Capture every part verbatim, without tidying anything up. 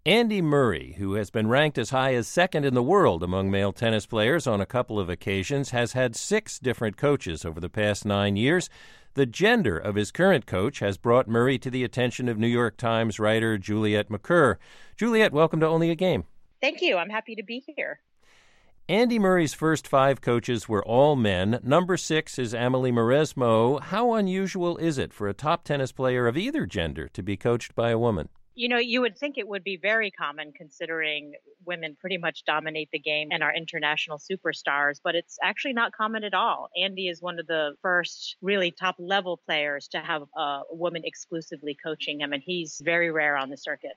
Andy Murray, who has been ranked as high as second in the world among male tennis players on a couple of occasions, has had six different coaches over the past nine years. The gender of his current coach has brought Murray to the attention of New York Times writer Juliet Macur. Juliet, welcome to Only a Game. Thank you. I'm happy to be here. Andy Murray's first five coaches were all men. Number six is Amelie Mauresmo. How unusual is it for a top tennis player of either gender to be coached by a woman? You know, you would think it would be very common considering women pretty much dominate the game and are international superstars, but it's actually not common at all. Andy is one of the first really top level players to have a woman exclusively coaching him, and he's very rare on the circuit.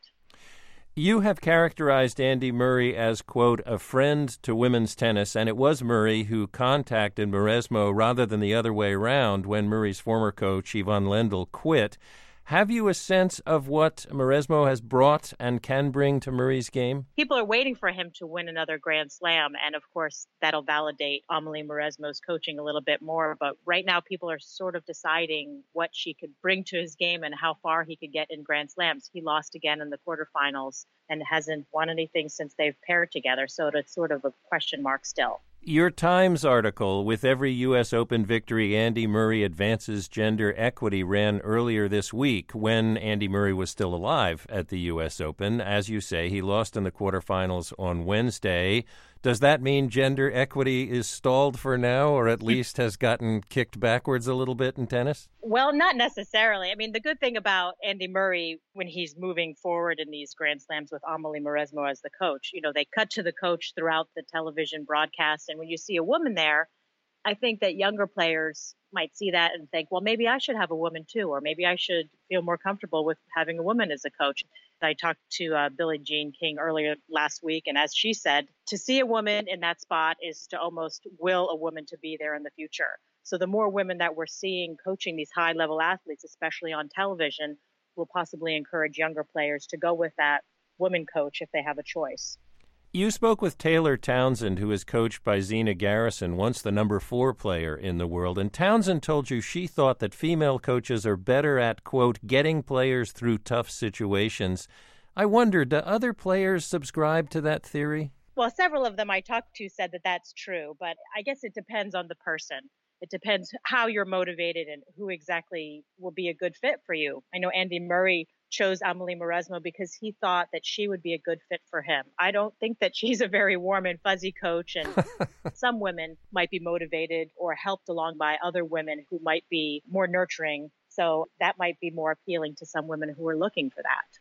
You have characterized Andy Murray as, quote, a friend to women's tennis, and it was Murray who contacted Mauresmo rather than the other way around when Murray's former coach, Yvonne Lendl, quit. Have you a sense of what Mauresmo has brought and can bring to Murray's game? People are waiting for him to win another Grand Slam, and of course, that'll validate Amelie Mauresmo's coaching a little bit more. But right now, people are sort of deciding what she could bring to his game and how far he could get in Grand Slams. He lost again in the quarterfinals and hasn't won anything since they've paired together, so it's sort of a question mark still. Your Times article, with every U S Open victory, Andy Murray advances gender equity, ran earlier this week when Andy Murray was still alive at the U S Open. As you say, he lost in the quarterfinals on Wednesday. Does that mean gender equity is stalled for now, or at least has gotten kicked backwards a little bit in tennis? Well, not necessarily. I mean, the good thing about Andy Murray when he's moving forward in these Grand Slams with Amelie Mauresmo as the coach, you know, they cut to the coach throughout the television broadcast. And when you see a woman there, I think that younger players might see that and think, well, maybe I should have a woman too, or maybe I should feel more comfortable with having a woman as a coach. I talked to uh, Billie Jean King earlier last week, and as she said, to see a woman in that spot is to almost will a woman to be there in the future. So the more women that we're seeing coaching these high-level athletes, especially on television, will possibly encourage younger players to go with that woman coach if they have a choice. You spoke with Taylor Townsend, who is coached by Zina Garrison, once the number four player in the world. And Townsend told you she thought that female coaches are better at, quote, getting players through tough situations. I wonder, do other players subscribe to that theory? Well, several of them I talked to said that that's true, but I guess it depends on the person. It depends how you're motivated and who exactly will be a good fit for you. I know Andy Murray chose Amelie Mauresmo because he thought that she would be a good fit for him. I don't think that she's a very warm and fuzzy coach, and some women might be motivated or helped along by other women who might be more nurturing. So that might be more appealing to some women who are looking for that.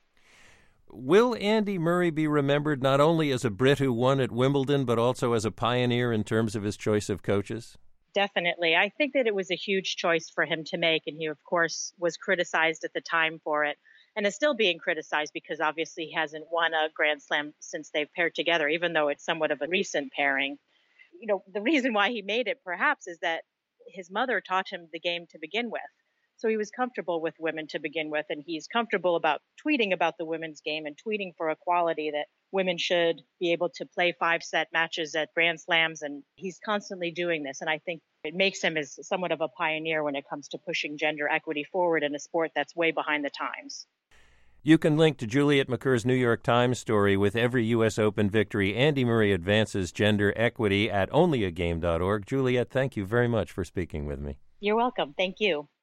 Will Andy Murray be remembered not only as a Brit who won at Wimbledon, but also as a pioneer in terms of his choice of coaches? Definitely. I think that it was a huge choice for him to make, and he, of course, was criticized at the time for it. And is still being criticized because obviously he hasn't won a Grand Slam since they've paired together, even though it's somewhat of a recent pairing. You know, the reason why he made it perhaps is that his mother taught him the game to begin with. So he was comfortable with women to begin with, and he's comfortable about tweeting about the women's game and tweeting for equality, that women should be able to play five-set matches at Grand Slams, and he's constantly doing this. And I think it makes him as somewhat of a pioneer when it comes to pushing gender equity forward in a sport that's way behind the times. You can link to Juliet Macur's New York Times story, with every U S Open victory, Andy Murray advances gender equity, at only a game dot org. Juliet, thank you very much for speaking with me. You're welcome. Thank you.